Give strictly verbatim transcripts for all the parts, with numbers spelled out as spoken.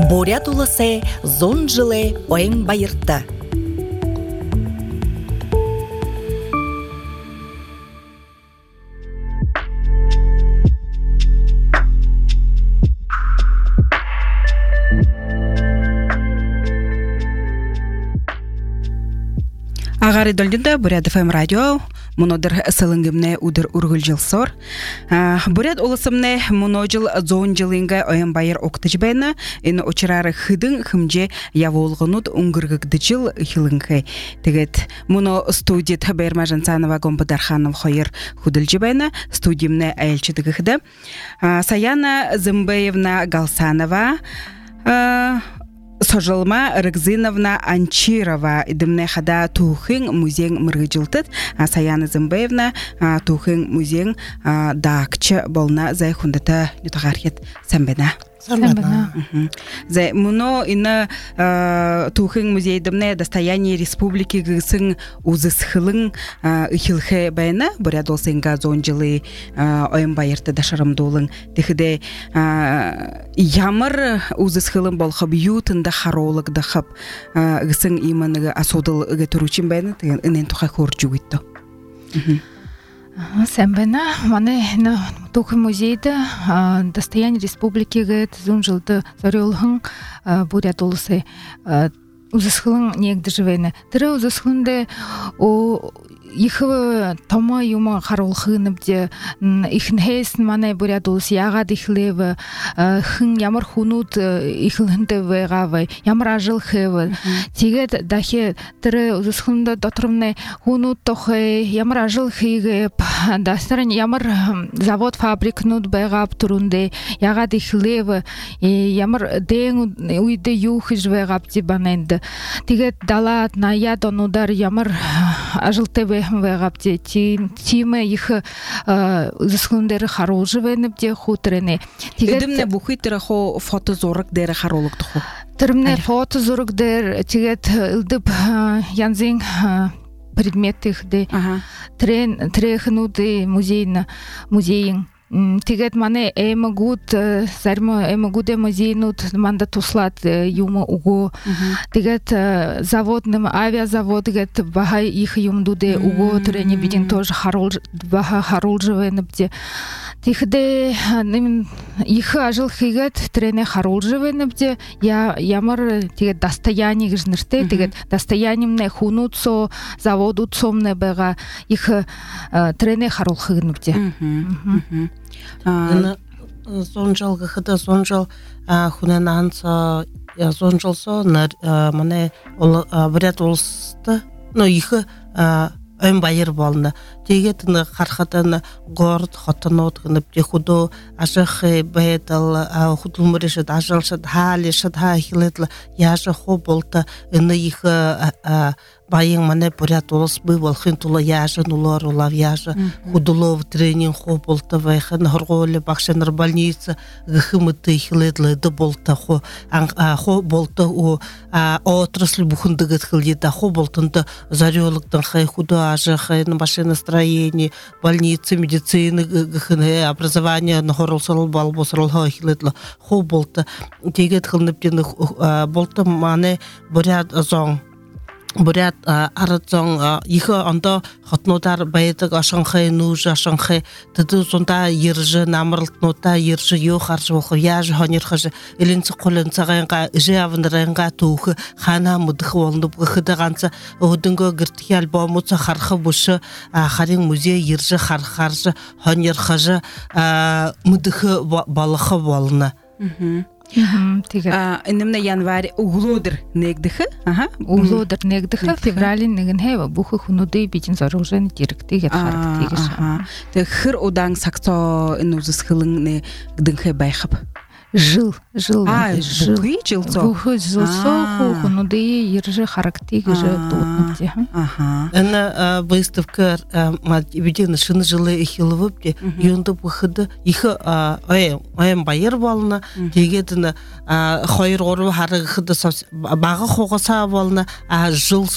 Бурят улысы зон жылы ойын байыртты. Агары дөлдінді Бурят эф эм радио, мұнодыр сылыңгімне удыр ургыл жылсор. Бурят олысымне мұножыл зон жылыңға ойын байыр оқты жібайна, ені очырары хыдың хымже яволғынуд ұңгыргыгды жыл хилыңғай. Тегет, мұно студият Берма Жансанова Гомбадарханов хойыр худыл жібайна, студиямне әйелчідігі хыды. Саяна Зымбаевна Галсанова, Сожалма Рыгзиновна Анчирова идымне хада тухын музейн мыргыжилтыт, Саяна Зымбаевна тухын музейн дакчы болна зай хундата нютағархет сәмбена. Сәмбена. Зай муно ина тухын музей идымне достояние республики гысын узысхылың ихилхе байна, Бурят олсынға зон жылы ойын байырты дашарымдолың. Дехіде ямыр узысхылың болхаб ютында харолық дақып гысын иманыға асудыл үгі тұручын байна, теген инен тұқа көр жүгітті. Сәмбена, мане тухын музейді достояние республики гыт зон жылды зарелғын Бурят олысы узысхылың негді живейні. Тірі узысхылыңды Ихы тома юма харолхынып де ихн хейсн мане Бурят олысы яға дихлевы хын ямар хунут ихлынды вегавы ямар ажыл хевы тегет дахе тірі узысхылыңды дотырымны хунут тохы ямар ажыл хейгеп дастырын ямар завод фабрикнут вегав турунды яға дихлевы ямар ден уйды юхыж вегав дебаненді тегет далат наяд онудар ямар ажылты вегапте тиме их зысхундары харолжывеніп де хутрыны. Идімне бұхи тірі хо фотозорық дәрі харолық тұху? Тірімне фотозорық дәр тегет үлдіп янзин предметtych де трехнуды музейін. Тегет мане эмагут зармо эмагуде музейнут манда туслат юма уго тегет заводным авиазавод тегет бага их юмдуде уго трене бидин тоже харол бага харолжевенепде тихде ним их ажыл хигет трене харолжевенепде я ямар тегет достояние гжныште тегет достояниемне хунуцо заводуцомне бага их трене харолхыгнепде. Зон жылғы қыды, зон жыл хүнен анса, зон жылсо, мане Бурят олысты, но ихы өйін байыр болны. Тегетіні қарқатыны ғорд, хотын отғынып, дехуду ажықы бәйділ, худылмырышыд, ажылшыд, халешыд, хахилетлі, яжы хо болты, үні ихы байың мане Бурят олыс бүй бол, хын тұлы яжы, нулар олав яжы, худылов тренинг хо болты, вайхын ғырғолы, бақшаныр больницы, ғымыты хилетлі ді болты, хо болты, отраслы бұхындығыт хилдеді, хо болтынды зарелықтың хай худу ажы, хай машиностроение, больницы, медицины, образование, нахорылсырыл бал босырыл хилетлі, хо болты, тегет хилнептені болты мане Бурят зоң. Бурят арыцон ихы анда хотнудар байдык ашанхай нуж ашанхай тыды сонда ержы намырлтнута ержы ё харжы охы яжы ханерхажы элинцы қолынцы ғайынға жы авынырайынға тухы хана мудықы олынып ғыдығанцы ұдыңғы гірткі альбомуца хархы бұшы харин музей ержы хархаржы ханерхажы мудықы балықы болына. Инемне январь углодыр негдіхі? Углодыр негдіхі, февралин неген хева, бұхы хунуды битін заружен директі гет харық тегіш. Хыр одан сақсо инузыз хылың гдіңхе байхып? Жыл, жыл. А, бұхы жылсо? Бұхы жылсо, хунуды ержі харық тегіш тұғытныпте. Әні выставка бедені шыны жылы эхилывыпте, юнды бұхыды, ихы ойын байыр балына, дегетіні хойыр ору харығы бағы қоғыса балына, жылсо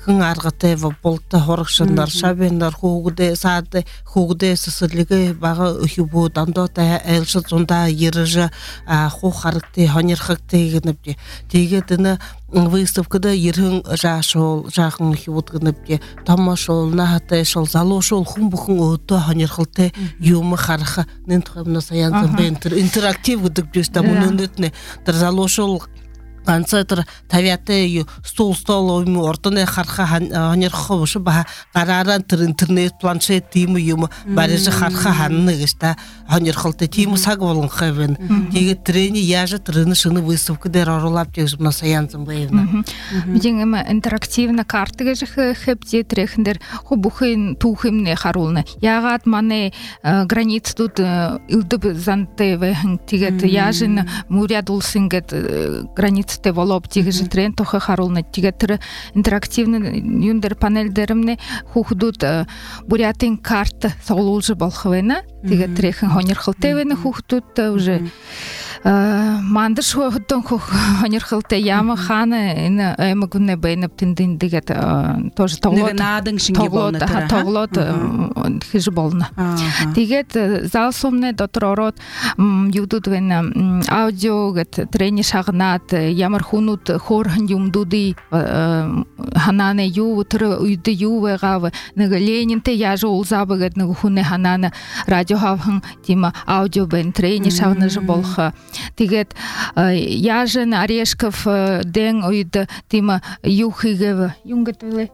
хын аргатай болта хоргшандар шабендар хугуде саады хугуде сэсэлэгэ бага өхүбү дандота элшэ зунда ережа ху характы хонерхакты гэнэбди тэгээд энэ выставкада ерхэн жаашол жаахан хивуд гэнэбди тамашол нахатай шол залуушол хүн бүхэн өдөө хонерхалтай юм хараха нэнтхэмнэ саянсан бентер интерактив гэдэг дэвста мөнөндэтнэ тэр залуушол ганцаар тавиатай стол стол юм ордоны харха хонерхоо биш ба гараараа тэр интернет планшет тийм юм бариж харха ханна гэж та хонерхолтой тийм саг болгон хэвэн тэгээд трени яаж трени шины выставка дээр оруулаад гэж нас янзан байвна бидин эм интерактивна карта гэж хэвзээ трехнэр ху бүхэн түүхэмнэ харуулна ягаад манай граництууд илдэв зантэй вэхэн тэгээд яаж н муряд улсын гэд границ те волоп тигэж трен тохо харуулна тэгээд тэр интерактивны юндер панел дээрмнэ хүүхдүүд бурятын карт соглуулж болох байна тэгээд трехэн хонерхолтой байна хүүхдүүд уже мандаш хөдөн хонерхолтой яма хана энэ эмгүнэ байна тэндин тэгээд тоже тоглоод наадан шингээ болно тэр тоглоод хийж болно тэгээд зал сумны дотор ороод юудууд байна аудио гэт трени шагнаад ямар хүнүүд хөөрхөн юмдуудыг ханааны юу тэр үед юу байгаа нэг Ленинтэй яаж уулзаав гэд нэг хүнээ ханаана радио хавхан тийм аудио бэн трени шагнаж болох тэгээд яаж н Орешков дэн үед тийм юу хийгэв юм гэдэг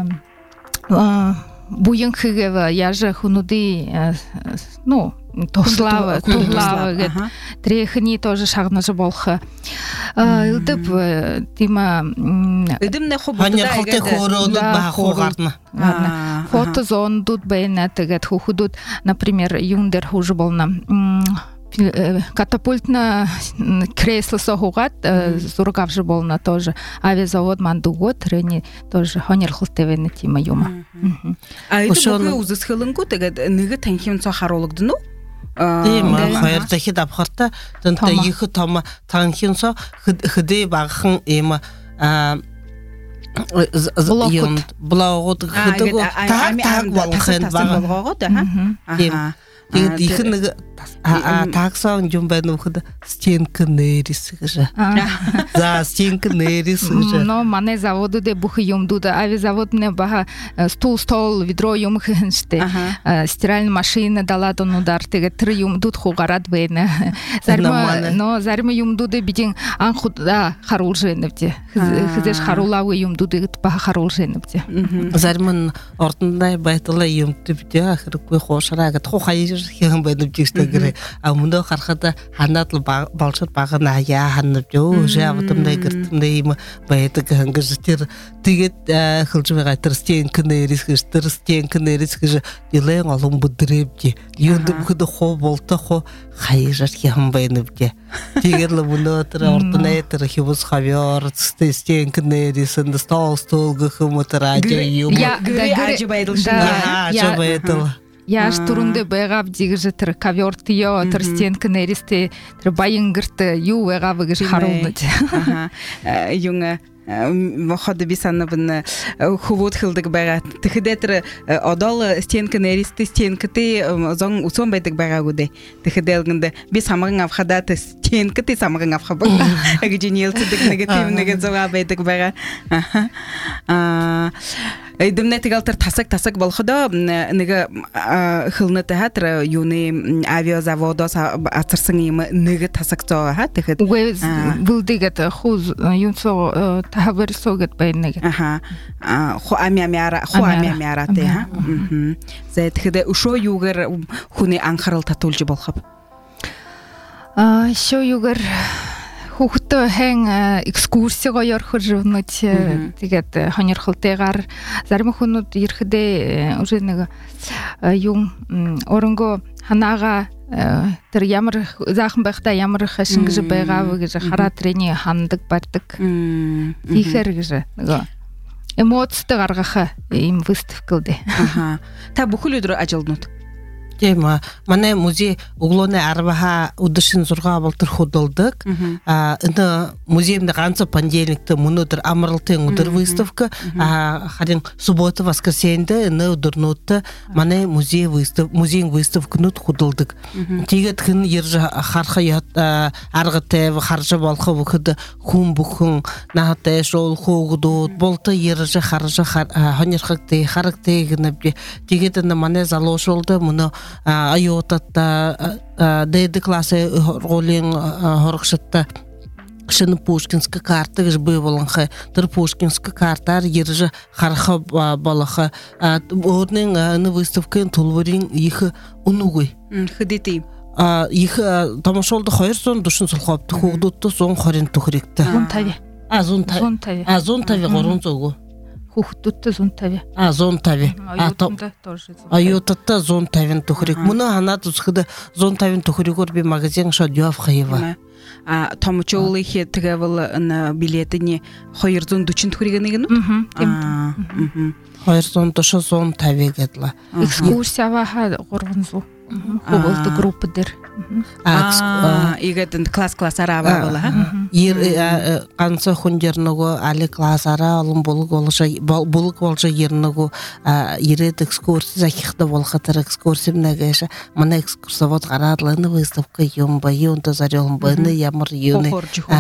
буян хийгэв яаж хүнүүдий ну Тослава, Тослава, гэд трехни тоже шагнаж болох. Илдэв тима эдэмнэ хоб хонерхолтой хөөрөөд баахуу гарна. Фото зондууд байна тэгээд хүүхдүүд например юм дээр хуже болно. Катапультна кресло сохугат зураг авч болно тоже авиазавод мандугот трени тоже хонерхолтой байна тима юм. А это үзэсгэлэнгүү тэгээд нэг танхим цаа харуулгдно уу? Тийм хоёр дахид авахарта тэнтэй их том танхинсо хэдэ багхан юм а юм блогод хэдэг таг таг болгохын баг. Тийм тэгээд их нэг таксон юм байна ухад стенка нэрис гэж. За стенка нэрис гэж. Но манай заводуд бүх юмдууд авиазаводны баха стул стол ведро юм хэнштэй. Стиральная машина дала донудар тэгээд тэр юмдууд хугараад байна. Зарим но зарим юмдууд бидин анхудаа харуулж байна вэ. Хэзээ харуулав юмдуудыг баха харуулж байна вэ. Зарим ордондай байдлаа юмд бидээ хэрэггүй хоошраагаад хухай хэн байна гэж гэрээ а мөндө харахад ханаад болшод багна яа ханав ёо жавтамдай гэртэмдээ юм байдаг хангаж тэр тэгээд хөлж байгаа тэр стенк нэрис гэж тэр стенк нэрис гэж дилэн олон бүдрэвди юунд бүхэд хоо болто хоо хайжар хэм байна вэ тэгээд л мөндө тэр ордонэ тэр хивс хавьор стенк нэрис энд стол стол гэхэм тэр ажи юм ажи байдал ажи байдал Яаш түрүндэ байгаав дигэж тэр ковёр тиё тэр стенка нэристэй тэр баянгэрт юу байгаав гэж харуулна. Аа юм моход бисанабн хөвөд хилдэг байгаа. Тэгэхдээ тэр одол стенка нэристэй стенктэй зон усон байдаг байгаагүй дээ. Тэгэхдээ гэнэ би самган авхадаа стенктэй самган авхаа гэж нийлцдэг негатив нэг зоваа байдаг байгаа. Аа эдэмнэ тэгэл тэр тасаг тасаг болохдоо нэг хилнэтэй хатэр юуны авиазаводоос ацарсан юм нэг тасаг зоо ха тэгэхэд бүлдэгэт хуз юнсо тавэрсогет байна нэг аха ху амиамяра ху амиамяра тэ ха зэ тэгэхэд өшөө юугэр хүний анхаарал татуулж болох а шоо юугэр хүүхдтэй хэн экскурсиго ярих жurnut тэгээд хонерхолтойгоор зарим хүнүүд ирэхдээ уже нэг юм оронго ханаага тэр ямар заахан байхдаа ямар хашин гэж байгаав гэж хараад тэрний хандаг бардаг ихэр гэж нөгөө эмоцтой гаргах юм выставка дээ. Аха. Та бүхэл өдөр ажилланууд. Тема, мане музей углоне арбаха удышын зурга балтыр худылдык. Ына музеймде ганца понедельникте мунудыр амралтын удыр выставка, харин суббота воскресенье ына удырнутты мане музей выстав музей выставка нут худылдык. Тигет кын ержа харха ят аргыте харжа балхы бухыды хум бухын нахте шол хогудут болты ержа харжа ханерхыкте харыкте гынып тигет ына мане залошолды муну айотатта дэйды классы ролин хоркшатта шыны Пушкинска карта гыш бый боланхы тыр Пушкинска картар ержа харха балахы орнын аны выставкын тулварин ихы унугуй хыдети их тамашолды хайыр сон душын сылхапты хугдутты сон харин тухрикті Зонтави. А, зонтави. Зонтави. А, зонтави горон зогу. Хухтутты зонтави. А, зонтави. Аютында тоже зонтави. Аютатта зонтавин тухрик. Муна хана тусхыды зонтавин тухригор би магазин шадюав хайва. А тамучолы хе тгавыл на билетине хайыр зон дучин тухригенеген? Мхм. Хайыр сон душы зонтави гедла. Экскурсиява ха горгонзу. Хубылды группадыр. А, игетін класс-класс араба бола. Ер қансы хундернігу али класс ара алым болық болжа ернігу ерет экскурсия захихта болғатыр экскурсия мнагайша. Мана экскурсовод қарадылыны выставка юмба, юнта зарелымбыны, ямар юны.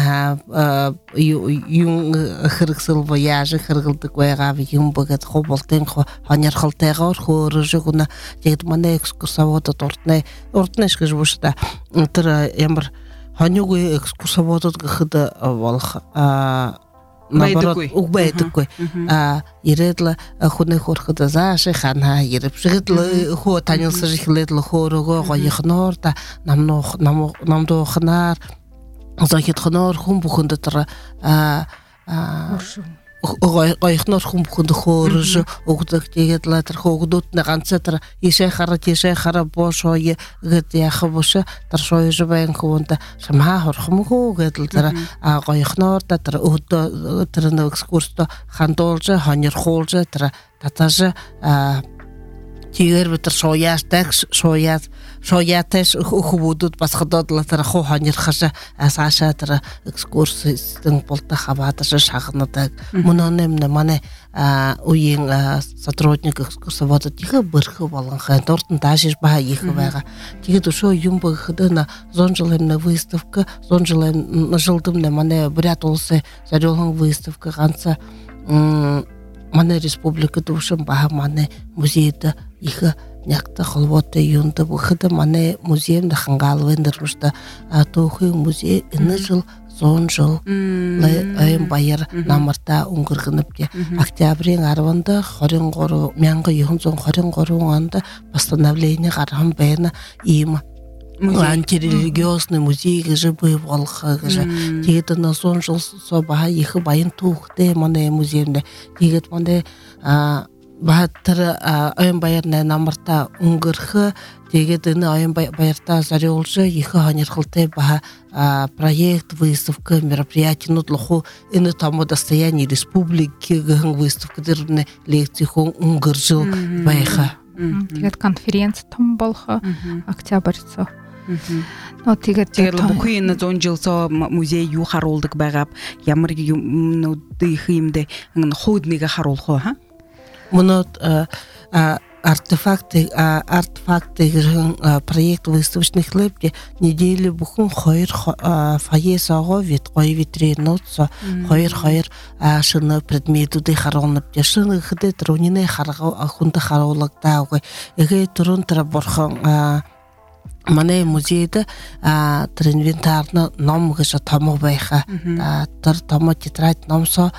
Юн хырықсыл вояжы, хырғылдық вайғавы юмба гәд хобылтын ханер қылтайға ор хоры жүгіна. Дегді мана экскурсоводы ортнай, ортнай шкіж бұшыда. Тыра ямар ханюгы экскурсоводот гыхыда волх наоборот угбайдыкой иредла хуны хорхыда заши хана иреп жыгытлы хо танылсы жыхлетлы хорого гойхнор та намно намдо хнар захит хнор хум бухында тыра Гайхнор хум бухында хорыжы угдык дегетлы тыр хогдут наганца тыр еше хара теше хара бошойы гыт яхы бошы тыр шойы жыбайын куонда шама хорхум ху гетл тыр гайхнор та тыр угды тырны экскурсто хандолжы ханер холжы тыр татажы тигер битер шояш такс шоят шоятеш хубудут басхадодлы тыр хо ханер хажа асаша тыр экскурсистың болта хабатышы шагыныдаг мунонемне мане уйын сотрудник экскурсовода тихы бырхы болған хан тортын ташиш ба ихы байга тиге душо юмбы хыдына зонжылемне выставка зонжылем жылдымне мане брят олсы зарёлган выставка ганса мане республика душым ба мане музейда ихы някта холбота юнда бухыда мане музеймда хангалвендырмышта тохы музей ины жыл зон жыл айым байыр намырта уңгыргынып октябрин арванда хорин гору мяңгы юхын зон хорин гору анда постановление гарган байына им антирелигиозный музей гыжы бый волха гыжы тегет на зон жыл собаха ихы байын тухты мане музеймде тегет мане бахаттыр айым байырна намырта уңгырхы тегедіні айым байырта зарелжы ихы ханерхылты баха проект, выставка, мероприятие, ну тлоху ины тому достояние республики гын выставка дырны лекции хон уңгыржыл байха. Тегет конференция там болха октябрьца. Но тегет тегет бухыйны зон жылсо музей ю харолдык байгап ямар ну дыхымды ходныга харолхо ха. Мунот артефакты артефакты проект выставочных лепти недели бухун хойр фойе саго вит кой витринотса хойр хойр шыны предмету де харонып те шыны хыды тронины харга хунда харолыкта ой эге турун тра борхан мане музейда тр инвентарны ном гыша тамо байха тр тамо тетрадь номсо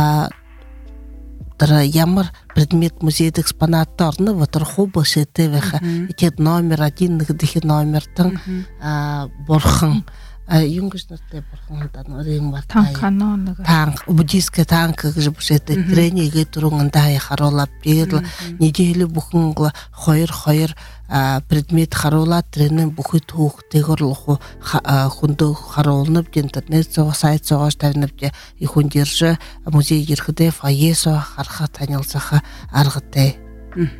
ямар предмет музейда экспонаттарны ватыр хобы шетевеха итет номер один дихи номертың борхан юнгышнарте борхан рим бар танк танк буддийская танк гыжы бушете тренинге туруңында харолап бегедл недели бухунгла хойр хойр предмет харолат тренин бухы тух тегорлуху хунду харолнып интернет соо сайт соо тавнып те ихундерже музей ерхде фойесо харха танылсаха аргыте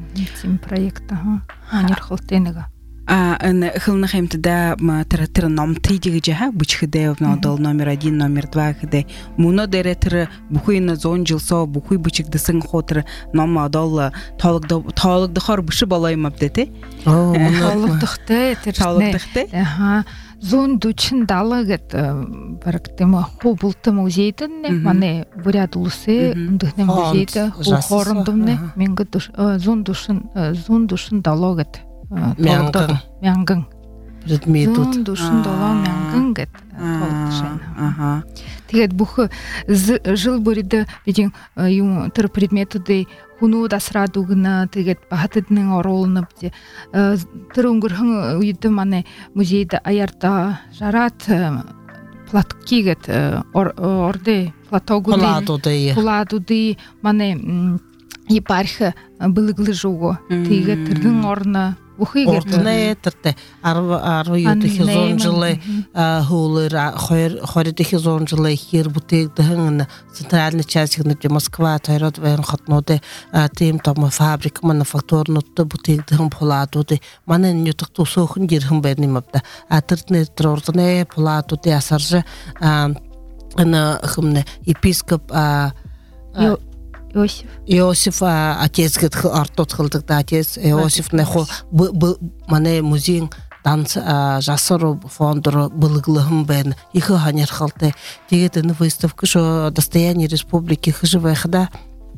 Тим проекта анер халтенега. А эн хылны хэмтэдэ тэр ном тидэг жаха бүчхэдэ нодол номер один номер два хэдэ муно дэрэтэр бүхий на зон жилсо бүхий бүчигдэсэн хотэр ном одол тоолог тоолог дохор бүши болоym абдэте оо Тоологдохтой тэр тоологдохтой аха зон дучин далагт барактема хубулты музейдэн мане бурят улсы үндхнэ музейдэ хоорондомне мингэ зон душин зон душин далагт мянган мянган предметүүд зон душин далаа мянган гэд тоологдошин аха тэгээд бүх жил бүрид бидин юм тэр предметүүдээ хүнүүд асраад өгнө тэгээд бахадны оруулна тэр өнгөрхөн үед манай музейд аярда жарат платки гэд ордэ платогуды пладуды манай епарх былыглы жуго тэгээд тэрдэн орно Ордны тэртэ арван юудын зон жилы хуулар хоридын зон жилы хэр бүтээгдэхэн центральный часть-д Москва тойроод байна хотнууд тийм том фабрик мануфактурнууд бүтээгдэхэн пладууд манай нютгт усөөхөн гэрхэн байна юм да. А тэрдний тэр ордны пладуудын асарж ана хэмнэ епископ Иосиф. Иосиф отец гэд ортод хылдаг да отец Иосиф наху манай музейн данс жасар фондор былыглыхын байна. Их ханерхалтай. Тэгээд энэ выставка шо достояние республики хжвэхда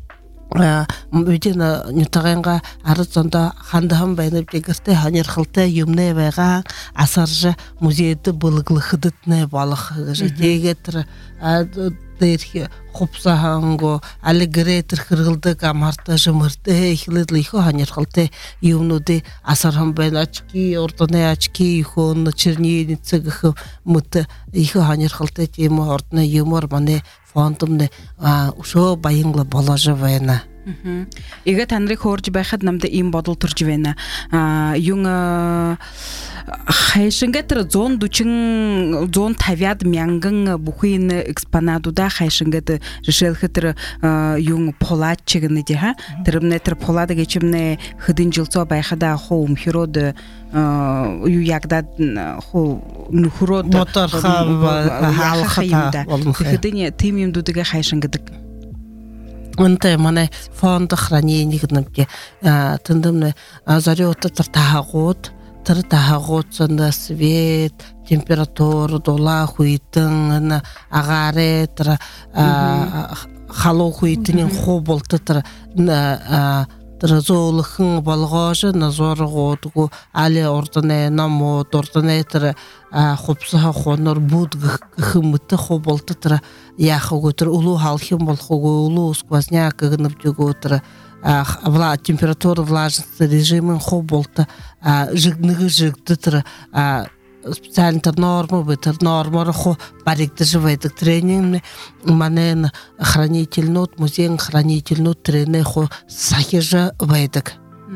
мэдэн нютаганга арцонда хандахан байна гэдэгтэй ханерхалтай юмнэ байгаа асарж музейд былыглыхдэтнэ болох гэж тэгээд дээрх хупсаанго алгоретр хэргэлдэг амарта жимэртэй ихлэд их ханерхалтай юмнуудыг асархан байна очки ордны очки хон черний цэгх мөт их ханерхалтай тийм ордны юмор манай фондомны өшөө баянгла болож байна. Игэ та нарыг хөөрж байхад намда ийм бодол төрж байна. А юун хайшингатэр зон дучин зон тавяд мянган бүхий экспонатуда хайшингат решэлхэтэр юун полатчиг нэдэ ха тэрмнэтэр полада гэчимнэ хэдэн жилцоо байхада хуу өмхрод юу ягдад хуу нөхрод мотор хаалхата хэдэн тим юмдуудыг хайшингадаг. Үнтэй манай фонд хранение гэдэг тэндэмнэ зариута тахагууд тэр тахагуудсанд свет температура дула хуйтэн агаре тэр халуу хуйтэн хуболт тэр тэр зөөлхөн болгоош назоргуудгүй али ордны намууд ордны тэр хупсаа хонор буд гэмт хуболт тэр яхагуу тэр улуу халхим болохгүй улуу сквозняк гэнэвжгүү тэр вла температура влажность режимын хуболт жигнэг жигдэ тэр специальный нормы бытер нормы хо баригдэж байдаг тренинг манай хранительнууд музейн хранительнууд тренинг хо сахиж байдаг.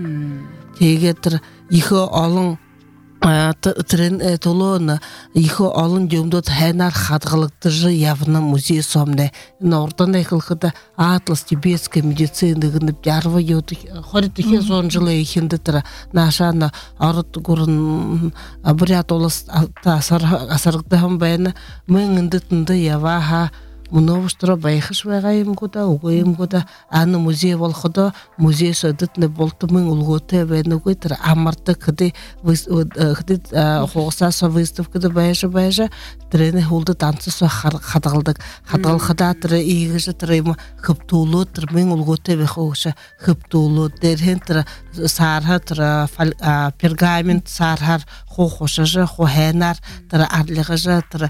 Тэгээд их олон трен толон их олон юмдод хайнаар хадгалагдаж явна музей сомны ордны хэлхэд атлас тибетской медицины гэнэ ярва юуд хорид их зон жилы ихэнд тэр наашаана орд гурн абрят улс асар асаргдахан байна мэн эндэтэнд явааха Мновштро байхш байгаа юмгуда үгүй юмгуда аны музей болоход музей сөдөтнө болтмын улгуутай байна үгүй тэр амардаг хэдий хэдий хугасаас выставкад байж байж тэрний хулд данцс хадгалдаг хадгалхадаа тэр ийгэж тэр юм хөптүүлөө тэр мэн улгуутай байх үгш хөптүүлөө дээр хэн тэр саарха тэр пергамент саархаар хуу хушаж хуу хайнаар тэр арлигаж тэр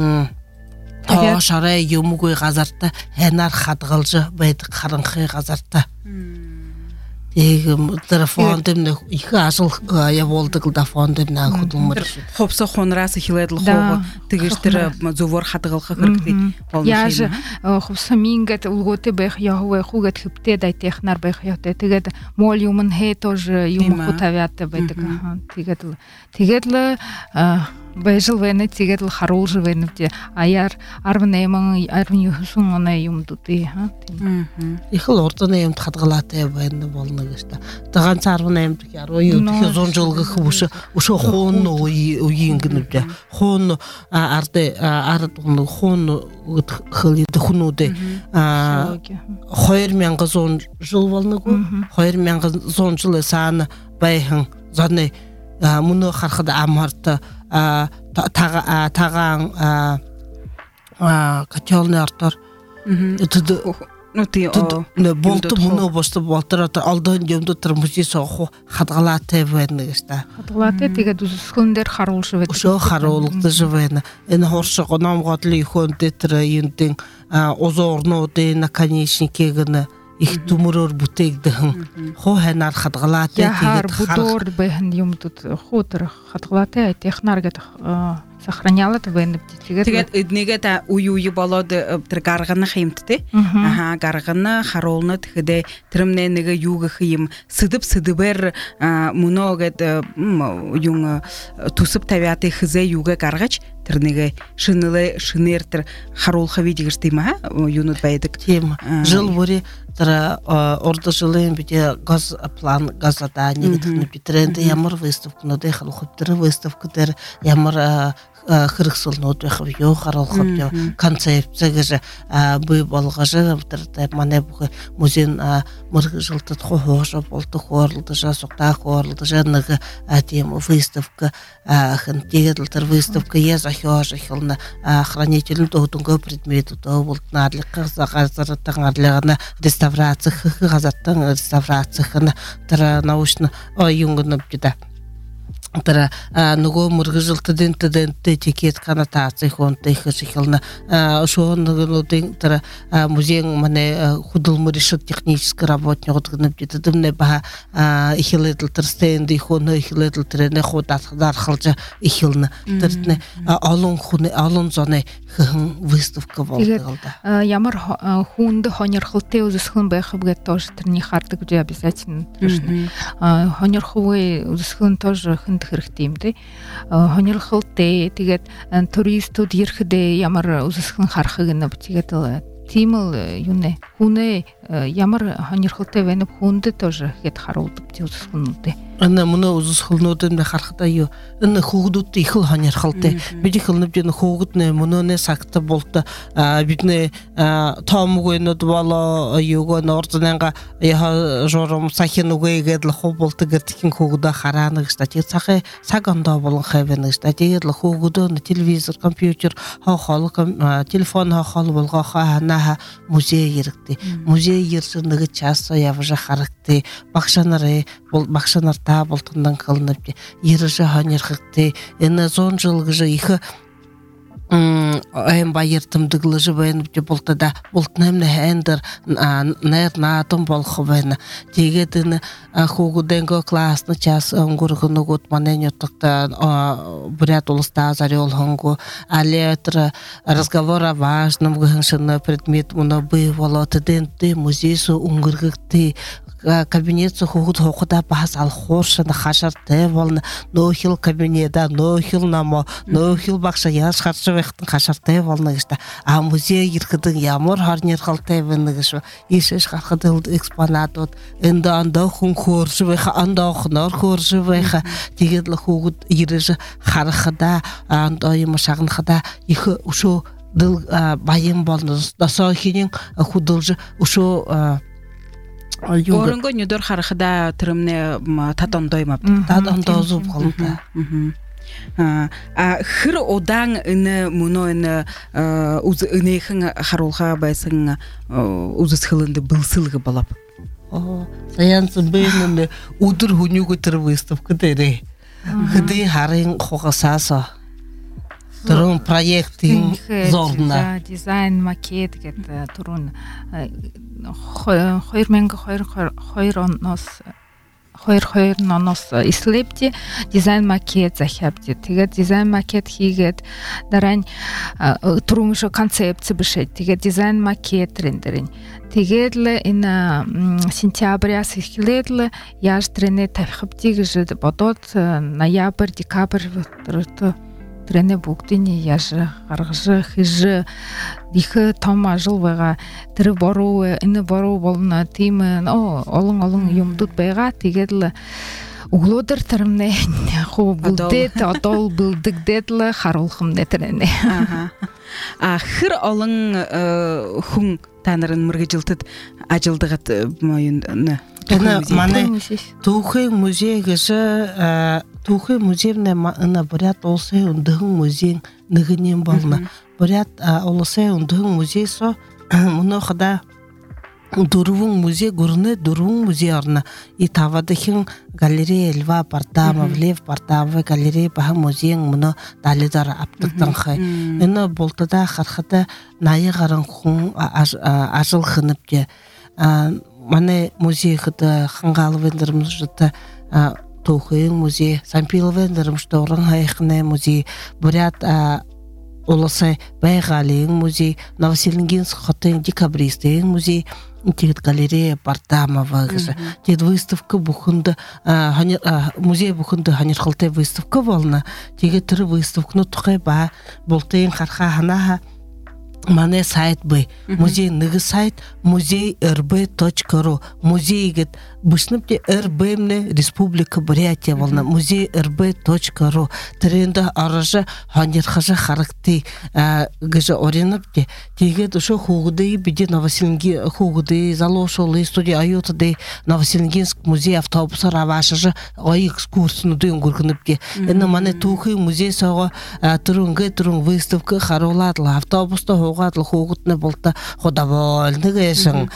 Та шарай юмгүй газарта хайнаар хадгалж байдаг харанхай газарта. Тэг тэр фондын их асал явуулдаг да фондын хөдөлмөр. Хопсо хонраас хилэдл хоо тэгэж тэр зөвөр хадгалах хэрэгтэй болно. Яаж хопсо мингэт улгуутэй байх яваа хүүгэд хөптэй дайтехнаар байх яатай. Тэгээд мол юм хэ тож юм хутавяатай байдаг. Тэгээд тэгээд л Бэжил вэне тигет л харул живэне де аяр арвнэмэн арвн юхсун она юмдути ха. Ихэл ордон юм хадгалаатай байна болно гэж та. Тагаан цаарван аймд яруу юу тэгэхээр зун жолгох бүш өшө хоон уyin гэнэ. Хоон ард ард хоон хэл дөхнүүдэ а хоёр мянган жил болноггүй. хоёр мянган жил саана байхан заны мөнө харахад амарт а тага тагаан а качалны артар өтөд нути о не болто мөнө босто болтор алдын юмд тормжи сооху хадгалаатай байна гэж та. Хадгалаатай тэгээд үсгүндэр харуулш вэ. Өшөө харуулгадж байна. Энэ хорш гном годлын хөндөд тэр юндын озоорнуудын наканишникийг их төмөрөөр бүтээгдэн хоо ханаар хадгалаатай тэгээд будуур бэхэн юмдууд хуутэр хадгалаатай технар гэдэг сохранялаад байна. Тэгээд эднийгээ та уу уу болоод тэр гаргана хэмттэй. Аха гаргана харуулна тэгэхдээ тэрмнэ нэг юу гэх юм сэдэв сэдвэр мөнөө гэд юм төсөв тавиаты хизээ юугээ гаргаж тэрнийг шинэлэ шинээр тэр харуулха видео гэрт юм аа юунууд байдаг. Тийм. Жил бүрий тэр ордо жилийн бид газ план газада нэг битрend ямар выставкнууд их хөвтөр выставка дээр ямар хэрэгсэлнүүд байх юу харуулхад юу концепц гэж бий болгож тэр манай бүх музейн мөргөжилтөд хоош болдог хоорлдож сухтаа хоорлдож нэг тийм выставка хэн тэгээд л тэр выставка я захиош ихэлнэ хранитель дөнгөө предметүүд болд наарлах газартан арлыгана реставрацих газартан реставрацих тэр научно юнгнэ бид тэр нөгөө мөргөжилтөдийн тэдэнтэй тикет канатаци хонтой хэсэхэлнэ шоонуудын тэр музейн манай худалмөр решет технический работник гэдэг дэмнэ ба ихлэдэл тэр стенд ихоноо ихлэдэл тэр нэ худалдархалж ихэлнэ тэр олон хүн олон зоны выставка болдог да. Ямар хүнд хонёрхолтой үзэсгэн байх гэдэг тоже тэрний хардаг гэж обязательно точно. Хонёрховый үзэсгэн тоже хэрэгтэй юм тий. Хонёрхолтой тэгээд туристууд ирэхдээ ямар үзэсгэн харахыг нэ тэгээд тийм л юу нэ хүнээ ямар хонёрхолтой байна хүнд тоже хэд харуулдаг үзэсгэнүүд. Ана мөн үзэсгэлнүүдэн харахтаа юу энэ хүүхдүүд их л хонёрхолтой. Бид их л нэг хүүгд нэ мөнөө сагт болт бидний тоомгойнод болоо юуг норзнанга яа жором сахин үгээгээд л хуу болт гэртхэн хүүгдэ хараана гэж та цаг цаг ондоо болон хайвна гэж та тэгээд л хүүгдөө телевизор компьютер хоохол телефон хоохол болгохоо ханаа музей ирэгтэй. Музей ирсэн нэг час явж харагтай. Багш нарын багш нар та болтондан калнап ерөж хонёрхтой энэ зун жил гэж их эм баяр тэмдэглэж байна гэж болтоо болтнамны хандер нэр наатан болох байна. Тэгээд энэ хүүгдэнго классны час өнгөрөх нөгөөд манай нутагта бурят улстай зарил хонго алетра разговор о важном гэншэн предмет мөн бий болоод дэнтэй музейс өнгөргөгтэй кабинет хүүгд хоохда бас алхуурш хашартай болно нөөхил кабинета нөөхил намо нөөхил багш яаж харж байхтан хашартай болно гэж та а музей ирэхэд ямар хорнёрхолтой байна гэж ийшээш гарахад экспонатууд энд ондоо хүн хөөрж байх ондоо хонор хөөрж байх тэгээд л хүүгд ирэж харахада ондоо юм шагнахада их өшөө баян болно дасаа хинин худалж өшөө Оронго нүдор харахада тэрмнэ татондой мап. Татондоо зүг болонта. А хэр удаан энэ мөнөө энэ үз өнөөхөн харуулга байсан үзэсгэлэнд бэлсэлг болов. Оо, саянс бэнэ өдөр хүнүүг тэр выставка дээр. Хэдий харын хугасаасаа Тэрэн проектын зорна дизайн макет гэдэг түрүүн хоёр мянга хоёр оноос хоёр хоёр оноос ислэпти дизайн макет захиабди. Тэгээд дизайн макет хийгээд дараа нь түрүүн шо концепц бишээ. Тэгээд дизайн макет рендеринг. Тэгээд л энэ сентябрьяас эхлээд л яаж трэнэ тавих бдий гэж бодоод ноябрь, декабрь өдрөд трене буктини яжы гаргыжы хижы дихы тома жыл байга тирі бару ини бару болуна тиме о олың олың юмдут байга тигедл углодыр тирмне хо булдет атол булдык дедле харолхым нетерене а хыр олың хүн танырын мыргы жылтыт ажылдыгат моюнны Ана мане тухы музей гыжы тухы музейне ана бурят олсы ундыгын музей ныгынен болна. Бурят олсы ундыгын музей со муну хада дурвун музей гурны дурвун музей арна и тавадыхын галерея Льва Портамов, Лев Портамов галерея баха музейн муну далидар аптыктан хай. Ана болтада хархата найы гарын хун ажыл хыныпке Мане музей хыта хангал вендермс жыта тухын музей, сампил вендермс торын хайхне музей, бурят олысы байгалин музей, Новосельнгинск хотын декабристын музей, тегет галерея Портамова гыжы. Тегет выставка бухынды, музей бухынды ханерхалтай выставка болна, тегет түрі выставкны тұқай ба, болтайын қарха ханаха, Мане сайт бы, музей ныгы сайт музей эр бэ точка ру. Музей гет бушнупте эр бэ-мне Республика Бурятия волна. Музей эр бэ точка ру. Тренда аража ханерхажа характи гыжа оренапте. Тегет ушо хугуды биде Новосельнги хугуды залошолы студия аютады Новосельнгинск музей автобуса равашажа ой экскурсну дын гургынапте. Эна мане тухы музей сага турунга турун выставка хароладла автобуста Хогатлы хогутны болта ходавольны гэшин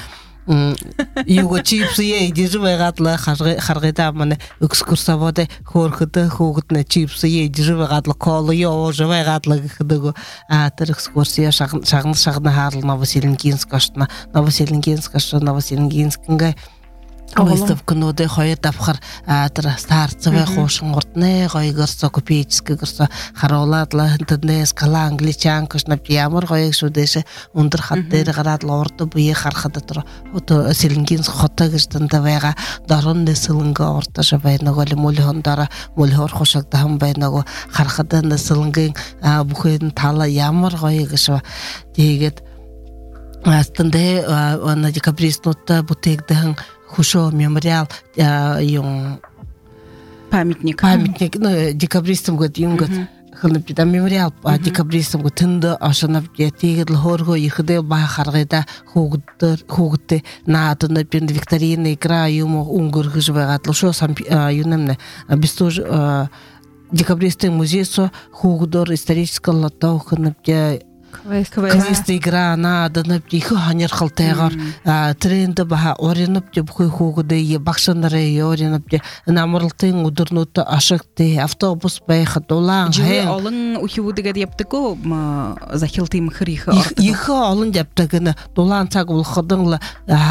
юго чипсы ейди живегатлы харгыта мане экскурсоводы хорхыты хогутны чипсы ейди живегатлы колы yo живегатлы хыдыгы атыр экскурсия шагын шагны харлы Новосельнгинск ашна Новосельнгинск ашна Новосельнгинскинга выставка ноды хойы тапхар атыр старцевый хошын ортны хой гырса купеческий гырса хароладла интернет скала англичан кышнап ямыр хой шудеше ундыр хаттер гарадлы орты буе хархада тур ото Селингинск хота гыстында вайга дарын несылынга орта жабайна голы мулхондара мулхор хошактан байнагы хархада несылынгын бухын тала ямыр хой гыша дегет астынды ана декабристнотта бутегден Хушо мемориал yung памятник. Памятник, ну, декабристам год юнгот. Хылып да мемориал декабристам год тынды ашанап тегел хорго ихде ба харгыда хугуттар хугутте наатына пен викторина игра юму унгургыж багатлы шо сам юнемне бистож декабристы музей со хугудор исторический лото хынып Квесты игра на адынып дейхі ханер қылтайғар тренді баға ореніп де бұқой хугуды бақшанары ореніп де намырлтың удырнуты ашықты автобус байқы долан Жығы олың ұхиудыға дептігі захилты мұхыр ехі ортығы? Ехі олың дептігіні долан цаг ұлқыдыңлы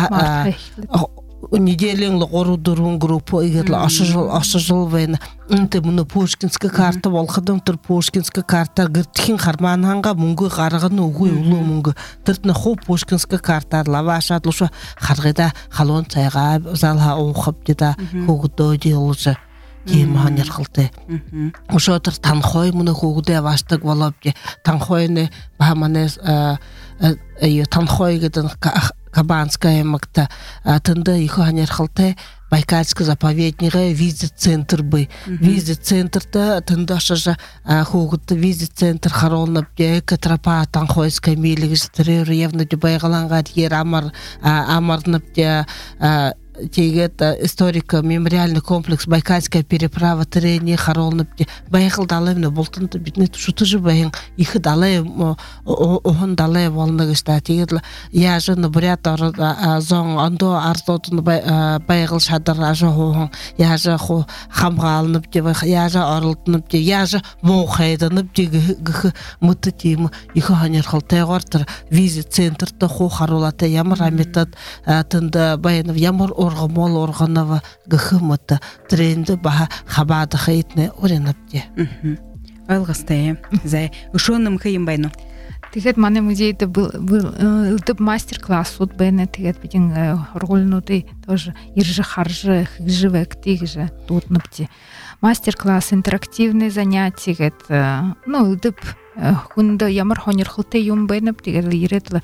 неделеңлі ғору дұрын группы егерлі ашы жыл, ашы жыл вайны үнті мұны Пушкинскі карта волқыдым тұр Пушкинскі карта гіртіхін қармананға мұңғы ғарығын ұғы ұлы мұңғы тұртыны ху Пушкинскі карта лава ашадлы шо қарғыда қалуын сайға залға оқып деді хуғыды өде ұлыжы дейм ханер қылды ұшы отыр танхой мұны хуғыды аваштық болып де танхойны бағаманы танхой гедін Кабанская макта тында ихо ханер хылты Байкальский заповеднигі визит-центр бы. Визит-центрда тында шажа хугутты визит-центр харолнап дека тропа танхойская милігі житірі ревна дебайғаланға дер амар амарнап де тегет историка мемориальный комплекс Байкальская переправа трени харолнап де байғыл далайымны болтынды бітіне шуты жы байын ихы далай оғын далай болны гышта тегет яжыны бурят зоң андо арзотыны байғыл шадар ажы хоғын яжы хамға алынып де яжы арылтынып де яжы моқайдынып де гіхі мұты теймі ихы ханер қылтай ғартыр визит-центрді хо харолаты ямыр аметат тынды байынып ямыр орғымол орғанова гіхі мұты тренді баға хабады қайтыны ореніп де. Алғыстайы. Зай, ұшуыным қиын байну? Тэгээд манай музейд был ылдып мастер-класс вот бэне тэгээд бидин ролнуды тоже иржи харжи хижвекти гже тутнупти. Мастер-класс, интерактивные занятия гэд ну ылдып хүнд ямар хонирхолтой юм бэнэ тэгээд ирэдл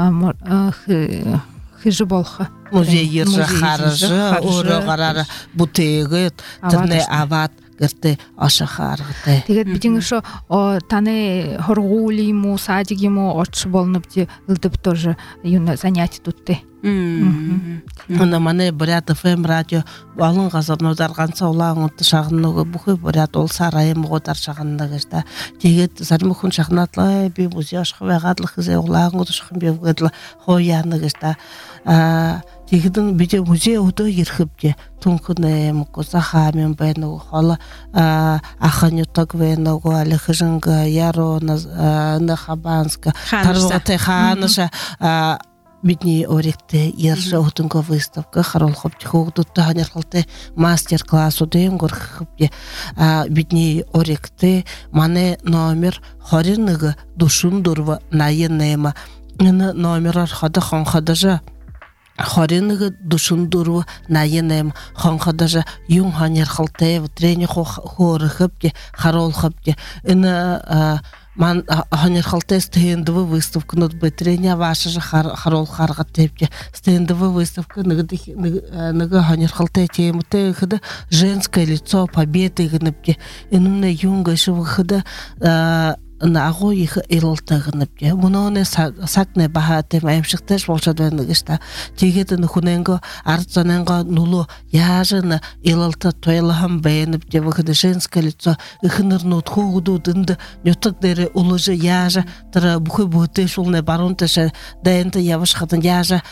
хижи болха. Музей иржи харжи өрө гараар бүтээгээд тэрнээ аваад гэртээ ашахааргатай. Тэгээд бидин шо таны хоргуули юм уу садик юм уу оч болнупти ылдып тоже юна занятия тутте. Уна манай Бурят эф эм радио болон газарнуудаар ганцхан улаан унт шагнан нөгөө бүхий Бурят улсаар аймагуудаар шагнана гэж та. Тэгээд зарим хүн шагнадлаа би музей ашиг байгаад л хэзээ улаан унт шахын би гэдэг л хоояана гэж та. Аа тэгдэн бид музей өдөө ирэхвдээ түнхэн юм госахаамын байна уу хол аханютаг байна уу алхажинг яро на хабанска тарватай ханаша бидний өрөгтэй ярш өдөнгөө выставка харуулхав хөгдөлтөд ханирхалтай мастер-классууд юм горхвдээ бидний өрөгтэй манай номер двадцать один душун дөрв наян нэма энэ номероор хоdoхон ходожа двадцать один душун дөрв наян нэм хонходожа юм ханирхалтай трени хөөрөхвдээ харуулхвдээ энэ ман ханирхалтай стендовый выставканууд бэтрэня ваша харуулахаар тавьж стендовый выставка нэг нэг ханирхалтай тематай гэхэд женское лицо победы гэнэвч энэмнэ юм гэшвэхэд наагуу их ирэлтэг нэвч мөнөөний сагны бахаатай аимшигтай болчиход байна гэж та тэгээд нөхөнөнгө ард зананга нулу яаж н ирэлт тойлхан байна гэвэхэд женское лицо ихнэрнүүд хөөгдүүдэнд нютаг дээр улж яаж тэр бүхий бүтээшүүлнэ баруунташ дайнт явж хатан яаж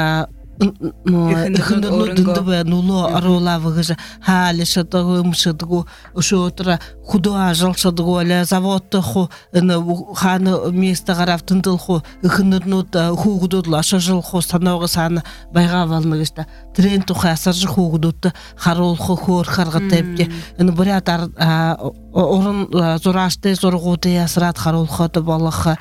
эхнэрнүүд дэндээ нулу оруулавгаж хаалшдаг өмшдөг өшөөтөр худо ажалшдаг оля завод ху хан место гаравтанд ху эхнэрнүүд хүүхдүүд л ашиглах ху санаага сан байгаа болно гэж та тренд тухай асарж хүүхдүүд харуулах хөөр харгатай бий энэ Бурят орон зурааштай зургуудын ясраад харуулахад болох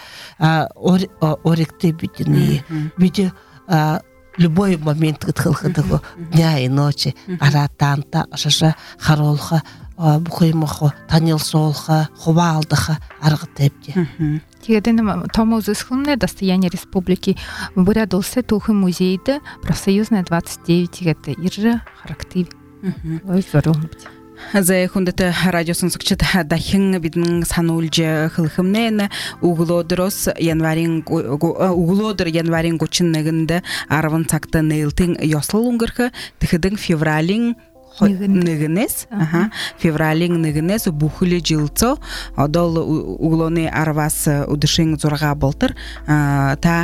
өрөгтэй бидний бид любой момент гэдгэлхэдэг дня и ночи аратанта шаша харуулха бүхий мохо танилсуулха хуваалдаха арга тавьж. Тэгээд энэ том үзэсгэлэнтэй достояние республики Бурят улсын түүхэн музейд профсоюзная двадцать девять тэгээд ирж характив. Ой зориулж. За хүндэт радио сонсогчид дахин бидэн сануулж хөлхөмнэн өглөөдрөөс январын өглөөдөр январын тридцать нэгэнд арван цагт нээлтэн ёслол өнгөрөх тэгэхэд февралийн нэгнээс аха февралийн нэгнээс бүхэл жилцо одол өглөөний араваас өдөршин зурга болтор та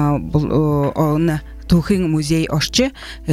он түүхэн музей орч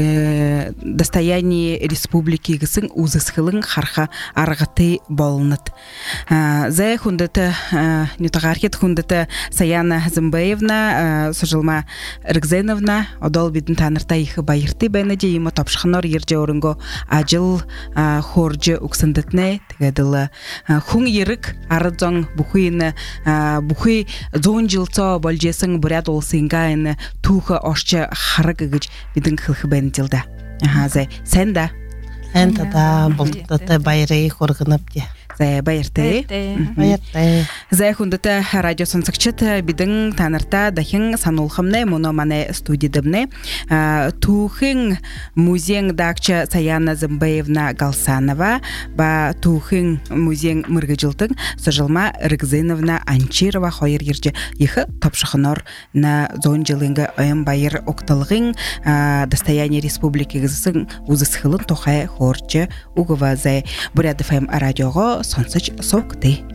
достояние республики гэсэн үзэсгэлэн харах аргатай болнод. За хүндэт нютагархет хүндэт Саяна Замбаевна Сужулма Ргзеновна одол бидэн танартай их баяртай байна дэ юм товшхоноор ирж өрөнгөө ажил хорж өгсөндэтнэ тэгээд л хүн эрэг арзон бүхий н бүхий зүүн жилцоо болжсэн Бурят улсынгаа энэ түүх орч хараг гэж бидэн хэлэх байна л да. Аа за сайн да. Энта да болттой баярыг хүргэнэвдээ. За баяртай. Баяртай. За хүндэт радио сонсогчид бидэн танарта дахин сануулхамнэ мөнө манай студид дэвнэ түүхэн музейн дагч Саяна Замбаевна Галсанова ба түүхэн музейн мэргэжилтэн Сужулма Ргзеновна Анчирова хоёр ирж их топшохноор на зүүн жилинг оян баяр укталгын достояние республики гэсэн үзэсгэлэн тухай хуурж өгвазэ Бурят эф эм радиого сонсож суугтээ.